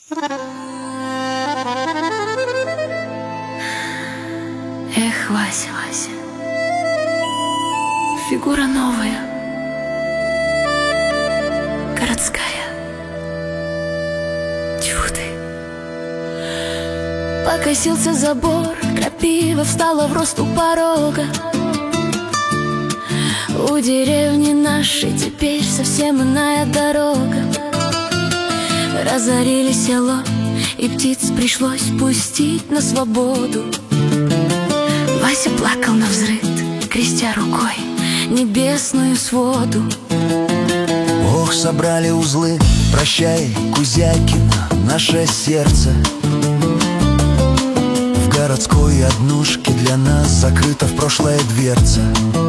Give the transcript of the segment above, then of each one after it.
Эх, Вася, Вася, фигура новая, городская. Тьфу ты. Покосился забор, крапива встала в рост у порога. У деревни нашей теперь совсем иная дорога. Разорили село, и птиц пришлось пустить на свободу. Вася плакал навзрыд, крестя рукой небесную своду. Ох, собрали узлы, прощай, Кузякина, наше сердце. В городской однушке для нас закрыта в прошлое дверца.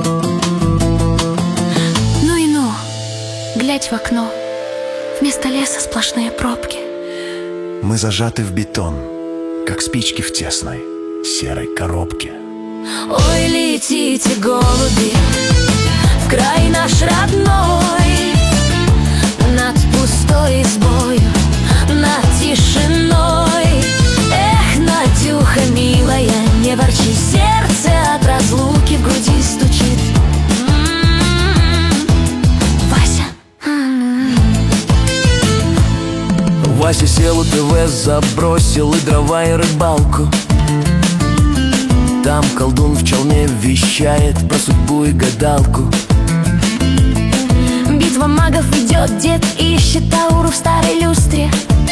Ну и ну, глядь в окно, вместо леса сплошные пробки. Мы зажаты в бетон, как спички в тесной серой коробке. Ой, летите, голуби, в край наш родной, над пустой избою, над тишиной. Эх, Надюха, милая, не ворчи, сердце от разлуки в груди стучит. Вася. Вася сел у ТВ, забросил и дрова, и рыбалку. Там колдун в челме вещает про судьбу и гадалку. Битва магов идет, дед ищет ауру в старой люстре.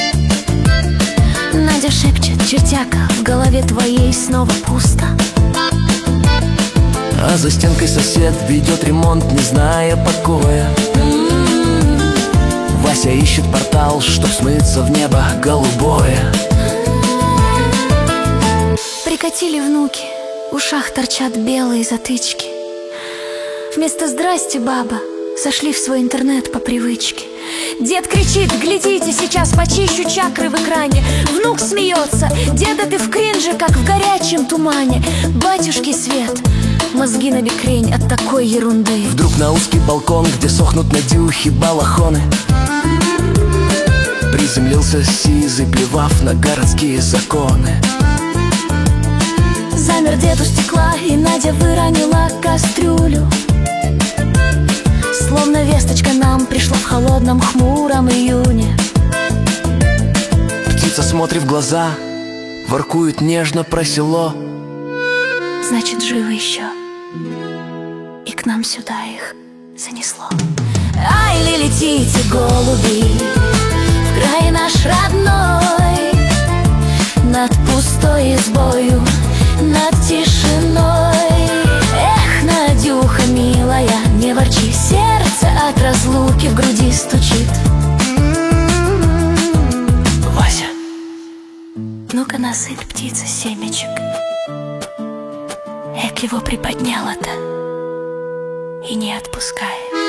Надя шепчет, чертяка, в голове твоей снова пусто. А за стенкой сосед ведет ремонт, не зная покоя. Вася ищет портал, чтоб смыться в небо голубое. Прикатили внуки, в ушах торчат белые затычки. Вместо «здрасте, баба» зашли в свой интернет по привычке. Дед кричит: глядите, сейчас почищу чакры в экране. Внук смеется: деда, ты в кринже, как в горячем тумане. Батюшки свет, мозги на бекрень от такой ерунды. Вдруг на узкий балкон, где сохнут Надюхи балахоны, приземлился сизый, плевав на городские законы. Замер дед у стекла, и Надя выронила кастрюлю. Словно весточка нам пришла в холодном, хмуром июне. Птица смотрит в глаза, воркует нежно про село. Значит, живы еще, и к нам сюда их занесло. Ай, ли летите, голуби, в край наш родной, над пустой избою, над тишиной. Эх, Надюха, милая, не ворчи, сердце от разлуки в груди стучит. Вася, ну-ка насыпь, птица, семечек. Эк его приподняла-то и не отпускай.